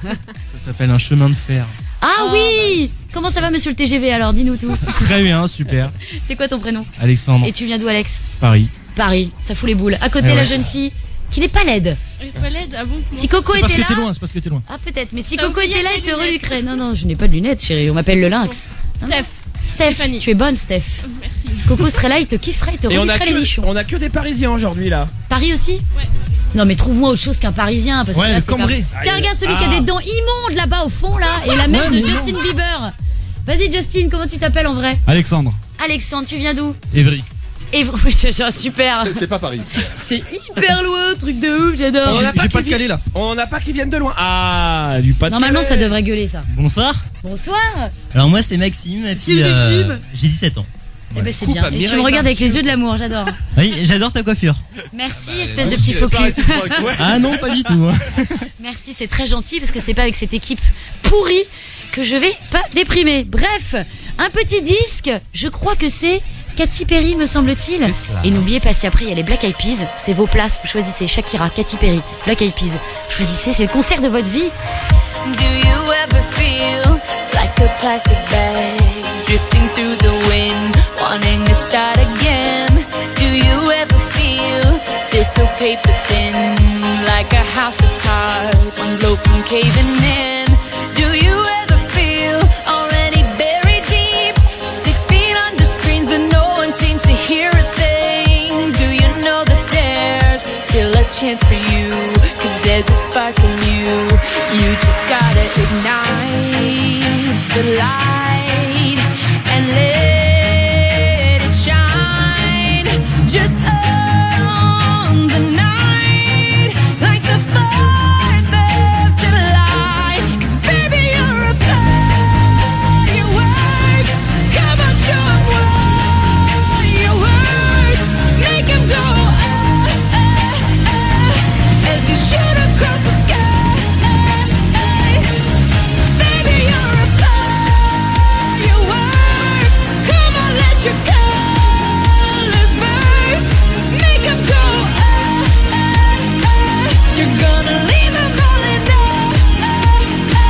Ça s'appelle un chemin de fer. Ah oui. Comment ça va, monsieur le T G V alors? Dis-nous tout. Très bien, super. C'est quoi ton prénom? Alexandre. Et tu viens d'où, Alex? Paris. Paris. Ça fout les boules. À côté, Eh la ouais. jeune fille qui n'est pas laide. Pas l'aide, ah bon? Si Coco C'est parce était que t'es là. loin, c'est parce que t'es loin. Ah peut-être. Mais si T'as Coco oublié était là, tes il te lunettes. reluquerait. Non non, je n'ai pas de lunettes, chérie. On m'appelle le lynx. Steph. Steph, Stéphanie. tu es bonne, Steph. Merci. Coco serait là, il te kifferait, il te Et on a, reluquerait les que, nichons. on a que des Parisiens aujourd'hui là. Paris aussi? Ouais. Non mais trouve-moi autre chose qu'un Parisien parce que Ouais, là le c'est pas... Cambrai. Tiens regarde celui qui a Ah. des dents immondes là-bas au fond là et la mère Ouais, de mais non. Justin Bieber. Vas-y Justin, comment tu t'appelles en vrai? Alexandre. Alexandre, tu viens d'où? Évry. Et oui, c'est genre super. C'est pas Paris. C'est hyper loin, truc de ouf, j'adore. On n'a J'ai pas qui de calé vi- là. On n'a pas qui viennent de loin. Ah, du pas de Normalement Calais. ça devrait gueuler ça. Bonsoir. Bonsoir. Alors moi c'est Maxime et Maxime, puis euh, Maxime. j'ai dix-sept ans. Eh ben c'est Coupe bien. à Et tu Mireille me regardes avec les yeux de l'amour, j'adore. Oui, j'adore ta coiffure. Merci, espèce de petit faux cul. Ah non, pas du tout. hein. Merci, c'est très gentil parce que c'est pas avec cette équipe pourrie que je vais pas déprimer. Bref, un petit disque, je crois que c'est Katy Perry me semble-t-il. Et n'oubliez pas, si après il y a les Black Eyed Peas, c'est vos places, vous choisissez Shakira, Katy Perry, Black Eyed Peas. Choisissez, c'est le concert de votre vie. Do you ever feel like a plastic bag drifting through the wind, wanting to start again? Do you ever feel this so paper thin, like a house of cards, one blow from caving in? Do you ever feel already buried deep, six feet under screens, but no one seems to hear a thing? Do you know that there's still a chance for you? 'Cause there's a spark in you. You just gotta ignite the light and let it shine. Just on the night, like the fourth of July. 'Cause baby, you're a firework. Come on, show 'em what you're worth. Make 'em go, ah, ah, ah, as you shoot across the sky. Baby, you're a firework. Come on, let your colors burst. Make 'em go, ah, ah, ah. You're gonna leave 'em rolling up, ah,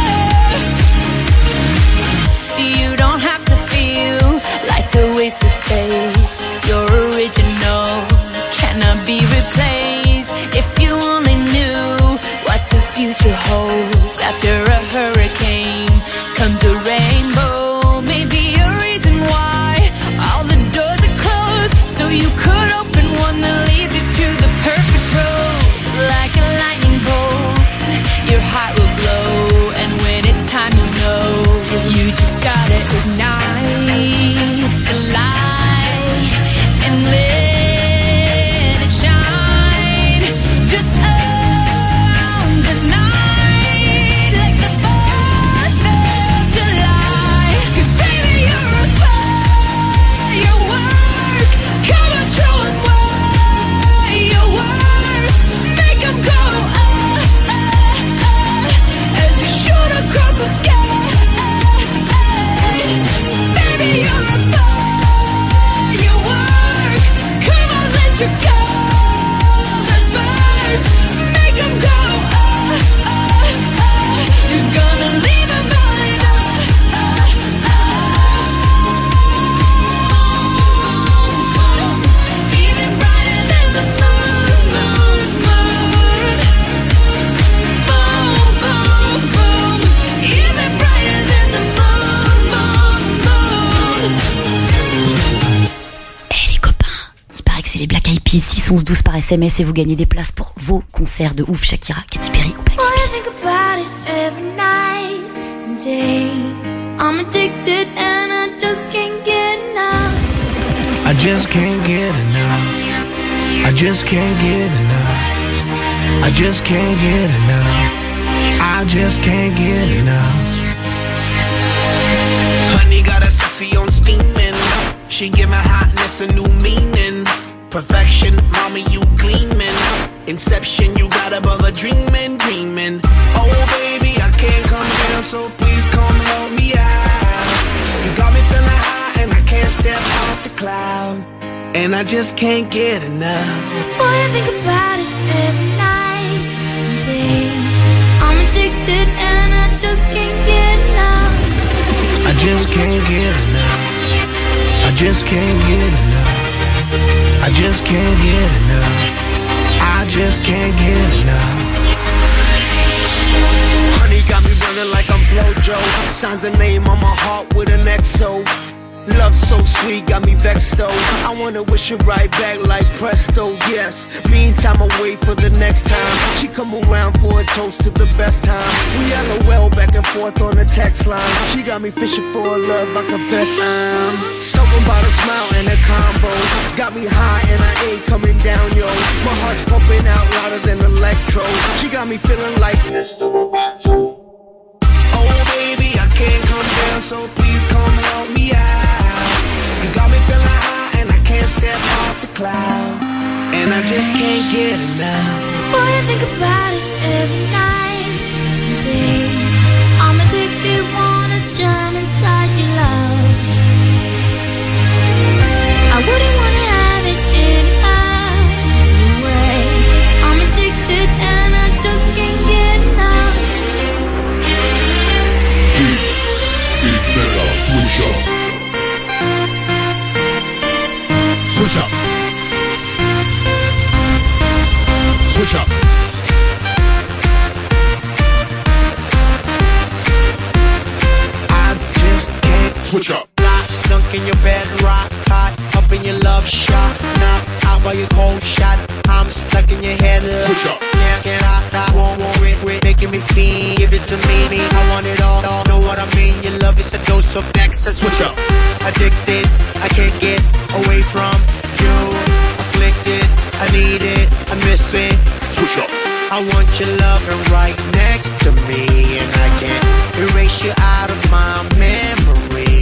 ah. You don't have to feel like a wasted space. You're original, cannot be replaced. If you only knew what the future holds after a hurricane, Puis six onze douze par S M S et vous gagnez des places pour vos concerts de ouf. Shakira, Katy Perry ou Black Eyed Peas. I think about it every night and day. I'm addicted and I just can't get enough. I just can't get enough. I just can't get enough. I just can't get enough. I just can't get enough. Honey got a sexy on steaming. She give my hotness a new meaning. Perfection, mommy, you gleaming. Inception, you got a brother dreaming, dreaming. Oh baby, I can't come down, so please come help me out. You got me feeling high and I can't step off the cloud. And I just can't get enough. Boy, I think about it every night and day. I'm addicted and I just can't get enough. I just can't get enough. I just can't get enough. I just can't get enough. I just can't get enough. Honey got me running like I'm Flojo. Signs a name on my heart with an X O. Love so sweet, got me vexed though. I wanna wish it right back like presto, yes. Meantime I wait for the next time she come around for a toast to the best time. We LOL back and forth on the text line. She got me fishing for a love, I confess I'm something about a smile and a combo. Got me high and I ain't coming down, yo. My heart's pumping out louder than electro. She got me feeling like Mister Roboto. Oh baby, I can't come down, so please come help me out. You got me feeling high and I can't step off the cloud. And I just can't get enough. Boy, I think about it every night and day. I'm addicted, wanna jump inside your love. I wouldn't wanna have it any other way. I'm addicted and I just can't get enough. This is Mega Switch Up. Switch up. Switch up. I just can't switch up. Sunk in your bed, rock hot, up in your love shot, knocked out by your cold shot. I'm stuck in your head, like, switch up. Can't, can't, I, I won't, won't quit, quit, making me feel. Give it to me, me, I want it all, all. Know what I mean? Your love is a dose of next. Switch up. Addicted, I can't get away from you. Afflicted, I need it, I miss it. Switch up. I want your loving right next to me, and I can't erase you out of my memory.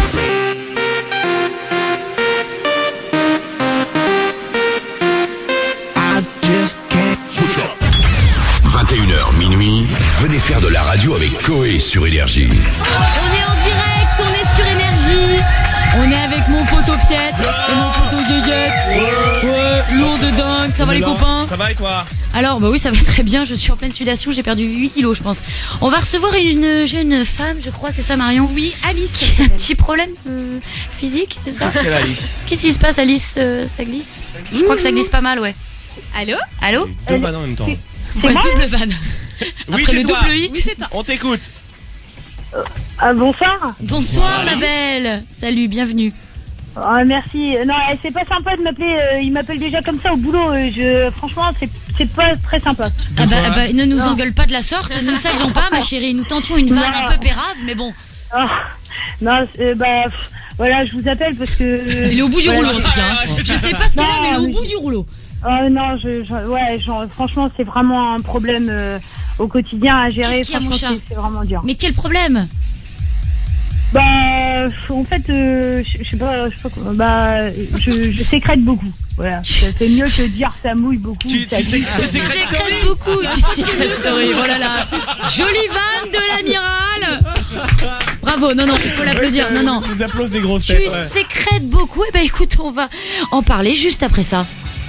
I just can't switch up. vingt et une heures minuit, venez faire de la radio avec Coé sur Énergie. On est en direct, on est sur Énergie. On est avec mon poteau Piette et mon poteau Guéguette. Ouais, ouais, lourd de dingue. Ça va les copains? Ça va et toi? Alors, bah oui, ça va très bien. Je suis en pleine sudation. J'ai perdu huit kilos, je pense. On va recevoir une jeune femme, je crois, c'est ça, Marion? Oui, Alice. Qui a un petit problème euh, physique, c'est ça? Qu'est-ce qu'elle a, Alice? Qu'est-ce qui se passe, Alice? euh, Ça glisse? Je crois que ça glisse pas mal, ouais. Allô? Allô? Deux vannes en même temps. Ouais, double vanne. Oui, Après c'est le toi. double hit. Oui, c'est toi. On t'écoute. Ah, bonsoir. Bonsoir, ma Alice. belle. Salut, bienvenue. Ah, merci. Non, c'est pas sympa de m'appeler. euh, il m'appelle déjà comme ça au boulot. euh, je, franchement, c'est, c'est pas très sympa. Ah bah, ah bah, ne nous Non. engueule pas de la sorte. Nous ne savions pas, ma chérie. Nous tentions une vanne Non. un peu pérave, mais bon. Ah, non, euh, bah, pff, voilà, je vous appelle parce que. Il est au bout du Voilà. rouleau, en tout cas. hein. Je sais pas ce qu'elle a, mais elle est au Non, bout du rouleau. Oh non, je, je- ouais, genre, franchement, c'est vraiment un problème euh, au quotidien à gérer. Qu'est-ce qu'il y a, mon Franchement, chat? c'est, c'est vraiment dur. Mais quel problème? Bah, en fait, euh, je je sais pas, je sais pas comment- bah, je, je sécrète beaucoup. Voilà, ça fait mieux que dire ça mouille beaucoup. Tu, ça tu sais, glisse. tu Tu sécrètes sécrètes beaucoup, tu sécrètes story. Oh là là. Jolie vanne de l'amiral. Bravo, non, non, il faut l'applaudir. Non, non. Ils applaudissent des grosses Tu têtes. ouais. sécrètes beaucoup. Eh ben écoute, on va en parler juste après ça.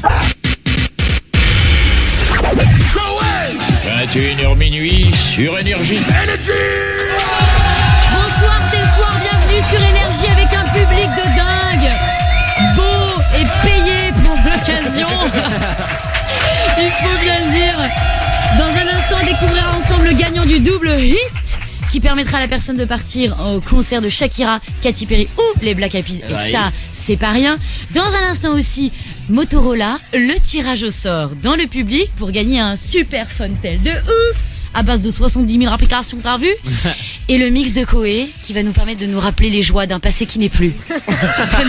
vingt et une heures minuit sur Énergie. Bonsoir, c'est le soir, bienvenue sur Énergie avec un public de dingue. Beau et payé pour l'occasion. Il faut bien le dire. Dans un instant, on découvrira ensemble le gagnant du double hit qui qui permettra à la personne de partir au concert de Shakira, Katy Perry ou les Black Eyed Peas. Et Ouais. ça, c'est pas rien. Dans un instant aussi, Motorola, le tirage au sort dans le public pour gagner un super Funtel de ouf à base de soixante-dix mille applications, t'as vu? Et le mix de Koé qui va nous permettre de nous rappeler les joies d'un passé qui n'est plus. De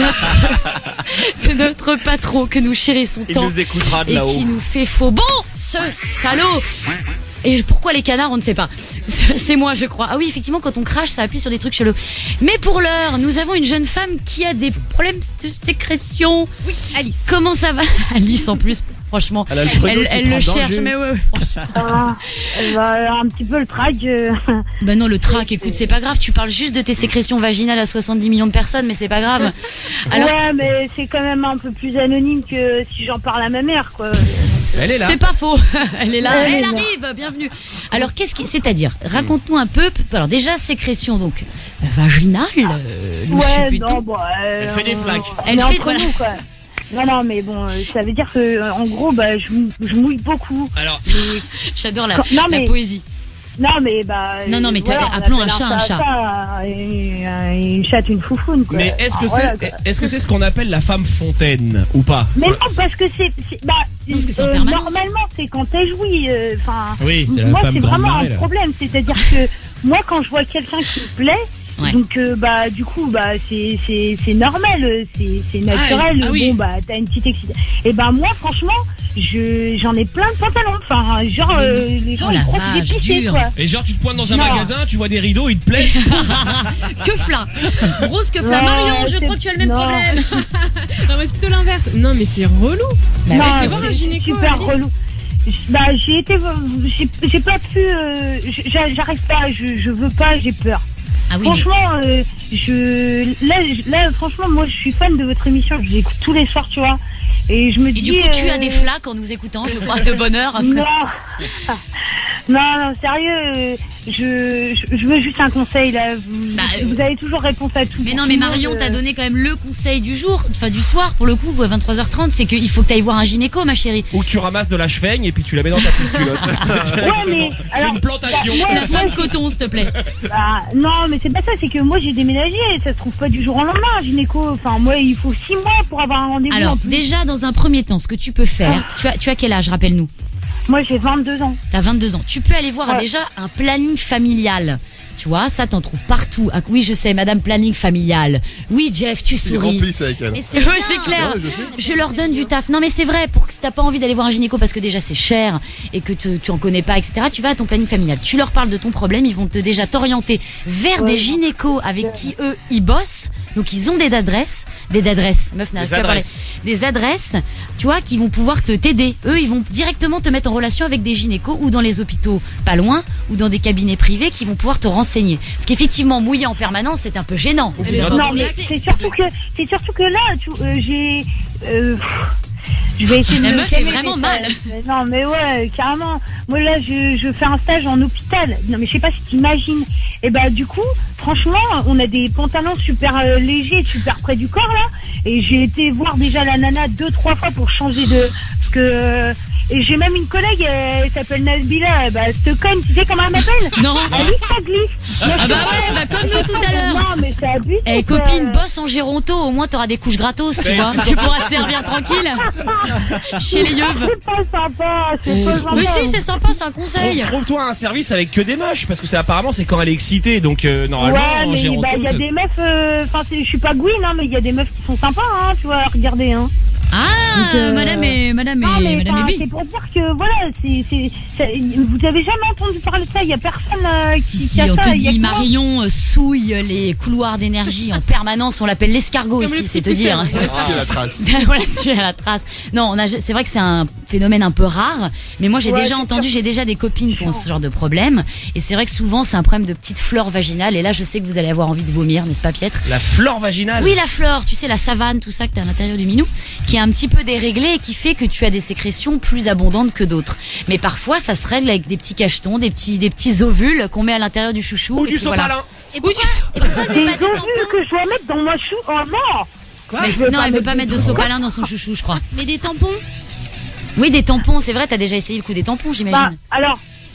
notre, de notre patron que nous chérissons Il tant nous écoutera de et là-haut. qui nous fait faux bon, ce salaud. Et pourquoi les canards, on ne sait pas. C'est moi, je crois. Ah oui, effectivement, quand on crache, ça appuie sur des trucs chelous. Mais pour l'heure, nous avons une jeune femme qui a des problèmes de sécrétion. Oui, Alice. Comment ça va? Alice, en plus, franchement. Elle a le prénom Elle, qui elle prend le en cherche, danger. mais ouais, ouais, franchement. Ah, bah, un petit peu le trac. euh. Ben non, le trac, écoute, c'est pas grave. Tu parles juste de tes sécrétions vaginales à soixante-dix millions de personnes, mais c'est pas grave. Alors, Ouais, mais c'est quand même un peu plus anonyme que si j'en parle à ma mère, quoi. Elle est là. c'est pas faux. Elle est là. Elle est Elle là. arrive. Bienvenue. Alors, qu'est-ce qui, c'est-à-dire, raconte-nous un peu. Alors, déjà, sécrétion, donc, vaginale, euh, nous Ouais, supputons. non, bon. euh, Elle fait des on- flaques. on Elle est fait- entre voilà. nous, quoi. Non, non, mais bon, euh, ça veut dire que, euh, en gros, bah, je, mou- je mouille beaucoup. Alors, J'adore la, Quand- non, la mais- poésie. Non, mais bah. Non, non, mais t'as- voilà, on appelons un appelle chat un chat. chat, Une, une- une chatte, une foufoune, quoi. mais est-ce que Alors, voilà, c'est quoi. est-ce que c'est ce qu'on appelle la femme fontaine ou pas? Mais Ça- non, parce que c'est. c'est- Bah, Non, parce que c'est en euh, permanence. normalement, c'est quand elle jouit. euh, Enfin. Oui, c'est la moi, femme c'est grande vraiment marée, un là. problème. C'est-à-dire que moi, quand je vois quelqu'un qui me plaît. Ouais. Donc euh, bah du coup bah c'est c'est c'est normal, euh, c'est c'est naturel. Ah, ah oui. Bon bah t'as une petite excitation. Et ben moi franchement je j'en ai plein de pantalons. Enfin genre euh, les gens Oh ils la croient que vache, j'ai pissé dur. quoi. Et genre, tu te pointes dans un Non. magasin, tu vois des rideaux, ils te plaisent. Que fla. Rose que fla. Non, Marion, je c'est- crois que tu as le même non. problème. Non, mais c'est plutôt l'inverse. Non, mais c'est relou. Bah Non, ouais, c'est voir un gynéco, super Alice. relou. Bah j'ai été j'ai j'ai pas pu euh, j'a- j'arrive pas, je je veux pas, j'ai peur. Ah oui, mais- Franchement, euh, je là, je- là, franchement, moi, je suis fan de votre émission. Je l'écoute tous les soirs, tu vois. Et je me Et dis. du coup, tu euh, as des flaques en nous écoutant, je crois, de bonheur. Non, non, non, sérieux. euh, Je, je, je veux juste un conseil là. Vous, Bah, euh, vous avez toujours réponse à tout. Mais pour non, tout mais le monde, Marion euh. t'a donné quand même le conseil du jour, enfin du soir pour le coup, à vingt-trois heures trente, c'est qu'il faut que tu ailles voir un gynéco, ma chérie. Ou que tu ramasses de la cheveigne et puis tu la mets dans ta petite culotte. Ouais, mais Fais alors, une plantation. bah, La moi, femme moi, coton, s'il te plaît. bah, non, mais c'est pas ça. C'est que moi, j'ai déménagé. Et ça se trouve pas du jour au lendemain, un gynéco. Enfin, moi, il faut six mois pour avoir un rendez-vous. Alors, en plus. déjà, dans un premier temps, ce que tu peux faire, tu as, tu as quel âge, rappelle-nous? Moi, j'ai vingt-deux ans. T'as vingt-deux ans. Tu peux aller voir Ouais. déjà un planning familial. Tu vois, ça t'en trouves partout. Ah, oui, je sais, Madame Planning Familial. Oui, Jeff, tu Ils souris. remplissent avec elle. Mais c'est ouais, c'est clair. Ouais, je sais. Je leur donne du taf. Non, mais c'est vrai, pour que si t'as pas envie d'aller voir un gynéco parce que déjà c'est cher et que te- tu en connais pas, et cetera, tu vas à ton planning familial. Tu leur parles de ton problème, ils vont te déjà t'orienter vers Ouais. des gynécos avec qui eux, ils bossent. Donc ils ont des adresses, des adresses, meuf n'arrive Des plus à parler. adresses. Des adresses, tu vois, qui vont pouvoir te t'aider. Eux, ils vont directement te mettre en relation avec des gynécos ou dans les hôpitaux pas loin ou dans des cabinets privés qui vont pouvoir te renseigner. Parce qu'effectivement, mouiller en permanence, c'est un peu gênant. au bout d'un Non, moment. mais c'est surtout que c'est surtout que là, tu, euh, j'ai. euh, je vais essayer de La me meuf fait calmer, vraiment mais mal. ça- mais non, mais ouais, carrément. Moi là, je, je fais un stage en hôpital. Non, mais je sais pas si t'imagines. Et bah du coup, franchement, on a des pantalons super euh, légers, super près du corps là. Et j'ai été voir déjà la nana deux trois fois pour changer de parce que. euh, Et j'ai même une collègue, elle, elle s'appelle Nabila, bah, cette conne, tu sais comment elle m'appelle? Non. Alice, ça glisse. Ah bah ouais, bah comme nous tout à l'heure. Non, mais c'est abusé. Eh quoi. copine, bosse en géronto, au moins t'auras des couches gratos, tu Mais vois. c'est Tu pourras te servir tranquille. Chez les yeux. C'est pas sympa, c'est pas sympa. Mais si, c'est sympa, c'est un conseil. Trouve- Trouve-toi un service avec que des moches parce que c'est apparemment c'est quand elle est excitée donc euh, normalement Ouais, en mais géronto, bah, il y a ça- des meufs, euh, enfin, c'est- je suis pas Gwyn, hein, mais il y a des meufs qui sont sympas, hein, tu vois, regardez, hein. Ah, Donc, euh, madame et madame Non, et mais madame enfin, et c'est pour dire que, voilà, c'est, c'est, c'est- vous avez jamais entendu parler de ça, il y a personne euh, qui, Si, qui si, a on ça, te il y a dit, que moi. Marion euh, souille les couloirs d'énergie en permanence, on l'appelle l'escargot ici, c'est te dire. Suivez la trace. Voilà, suivez à la trace. Non, on a, c'est vrai que c'est un phénomène un peu rare, mais moi j'ai Ouais, déjà c'est entendu, sûr. j'ai déjà des copines qui ont ce genre de problème, et c'est vrai que souvent c'est un problème de petite flore vaginale, et là je sais que vous allez avoir envie de vomir, n'est-ce pas Pietre? La flore vaginale. Oui, la flore, tu sais, la savane, tout ça que t'as à l'intérieur du minou, qui est un petit peu déréglée et qui fait que tu as des sécrétions plus abondantes que d'autres. Mais parfois, ça se règle avec des petits cachetons, des petits, des petits ovules qu'on met à l'intérieur du chouchou. Ou et du puis voilà. sopalin. Et pourquoi, et pourquoi elle Des veut pas des ovules tampons? que je dois mettre dans ma chou, oh non! Mais Je sinon, veux pas elle veut mettre pas des mettre de tampons. sopalin dans son chouchou, je crois. Mais des tampons? Oui, des tampons, c'est vrai, t'as déjà essayé le coup des tampons, Bah, j'imagine. alors,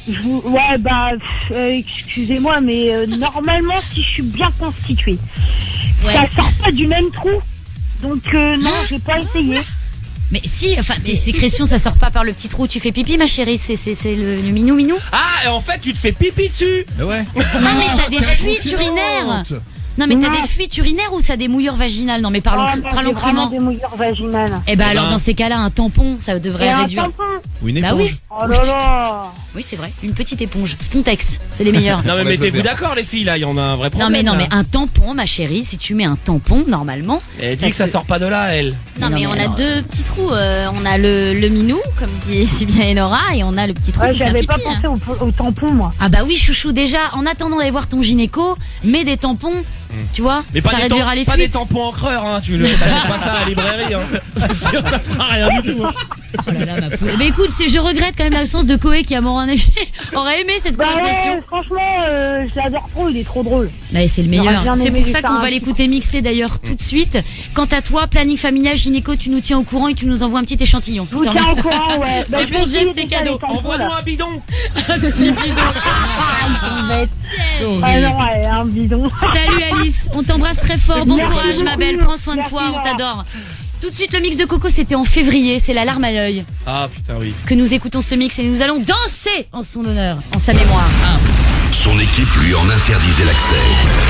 Je vous- Ouais, bah, pff, euh, excusez-moi, mais euh, normalement, si je suis bien constituée, Ouais. ça sort pas du même trou. Donc, euh, non, j'ai pas essayé. Mais si, enfin, tes sécrétions, ça sort pas par le petit trou. Tu fais pipi, ma chérie. C'est, c'est, c'est le, le minou minou. Ah, et en fait, tu te fais pipi dessus. Ouais. Non, mais t'as des fuites urinaires. Non, mais t'as Non. des fuites urinaires ou ça des mouillures vaginales? Non, mais Oh, parlons, non, parlons j'ai vraiment crûment. des mouillures vaginales. Eh ben, Eh alors, ben. dans ces cas-là, un tampon, ça devrait Et un réduire. tampon. Ou une Bah éponge. oui. Oh là là. Oui, c'est vrai. Une petite éponge. Spontex. C'est les meilleurs. Non, mais On mettez-vous lève le d'accord, les filles, là, il y en a un vrai Non, problème. mais non, là. mais un tampon, ma chérie, si tu mets un tampon, normalement. Elle dit que ça te- sort pas de là, elle. Non, Mais mais non, on mais a alors, deux petits trous. euh, on a le, le minou, comme dit si bien Enora, et on a le petit trou Ouais, pour faire j'avais pipi. pas hein. pensé au, au tampon, moi. Ah bah oui, chouchou, déjà, en attendant d'aller voir ton gynéco, mets des tampons, tu vois, Mais pas, ça des, réduira tam- les pas des fuites. tampons encreurs, hein. Tu le t'achètes pas ça à la librairie, hein. C'est sûr, ça fera rien du tout. Hein. Oh là là, ma poule. Mais écoute, c'est, je regrette quand même l'absence de Koé qui, à mon avis, aurait aimé cette Bah conversation. ouais, franchement, euh, je l'adore trop, il est trop drôle. Ouais, c'est le meilleur. J'aurais bien C'est aimé pour lui ça faire qu'on un va petit l'écouter mixer d'ailleurs tout de suite. Quant à toi, planning familial, gynéco, tu nous tiens au courant et tu nous envoies un petit échantillon. Je vous tiens au courant, ouais. Bah, C'est je pour vais James, essayer c'est déjà cadeau. les tampons, Envoie-nous là. un bidon. Un petit bidon. Ah, ils sont bêtes. Ah non, ouais, un bidon. Salut Alice, on t'embrasse très fort. Bon Merci courage, ma beaucoup. belle. Prends soin de Merci, toi, on Laura. t'adore. Tout de suite, le mix de Coco, c'était en février. C'est la larme à l'œil Ah, putain, oui. que nous écoutons ce mix et nous allons danser en son honneur, en sa mémoire. Son équipe lui en interdisait l'accès.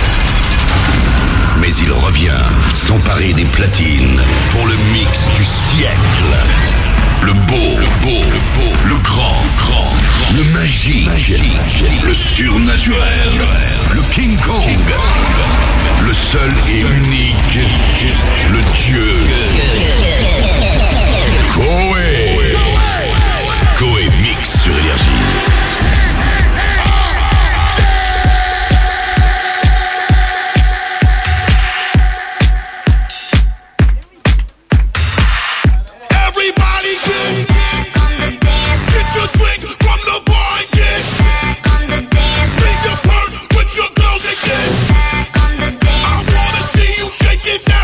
Mais il revient, s'emparer des platines pour le mix du siècle. Le beau, le beau, le beau, le grand, grand, le magique, le surnaturel, le King Kong, le seul et unique, le dieu. Koé. Koé mix sur Énergie. Everybody get back on the dance. Get your drink from the bar and get back on the dance. Bring your purse with your girls and get back on the dance. I wanna see you shake it down.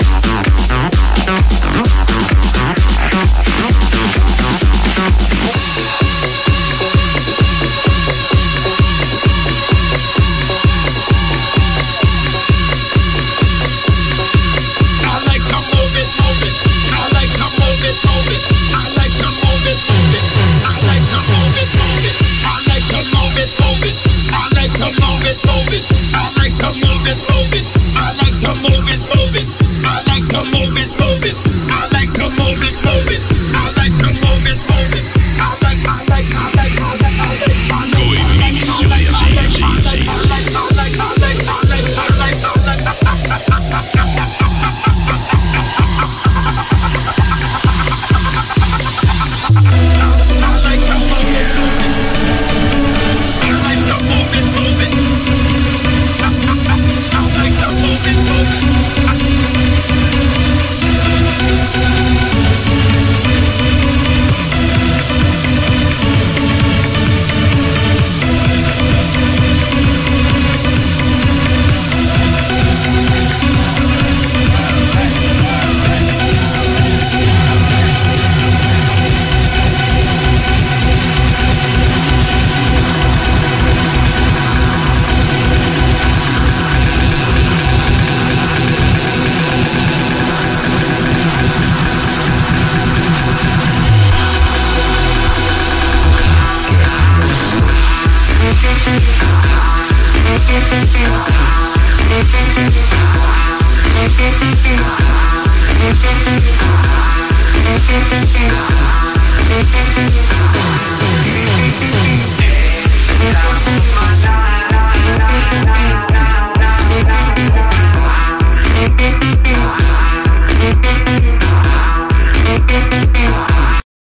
Time of my life.